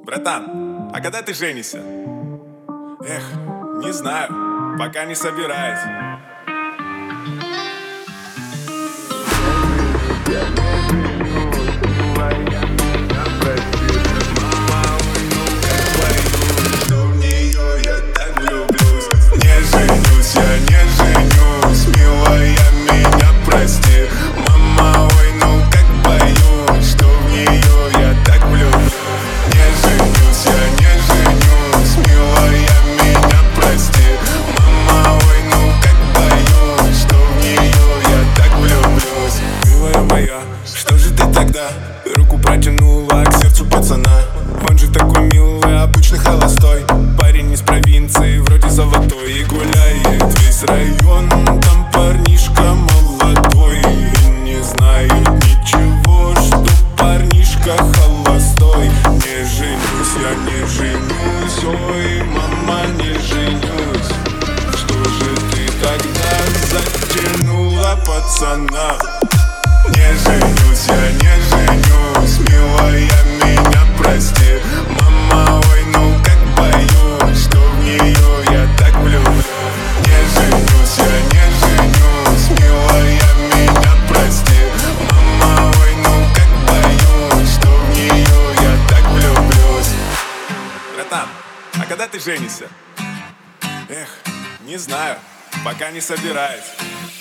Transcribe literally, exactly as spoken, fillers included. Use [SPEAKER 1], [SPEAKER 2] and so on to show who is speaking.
[SPEAKER 1] Братан, а когда ты женишься? Эх, не знаю, пока не собираюсь. Что же ты тогда руку протянула к сердцу пацана? Он же такой милый, обычный холостой парень из провинции, вроде золотой. И гуляет весь район, там парнишка молодой. И не знают ничего, что парнишка холостой. Не женюсь, я не женюсь, ой, мама, не женюсь. Что же ты тогда затянула пацана? Не женюсь, я не женюсь, милая, меня прости. Мама, ой, ну как боюсь, что в нее я так влюблюсь. Не женюсь, я не женюсь, милая, меня прости. Мама, ой, ну как боюсь, что в нее я так влюблюсь. Братан, а когда ты женишься? Эх, не знаю, пока не собираюсь.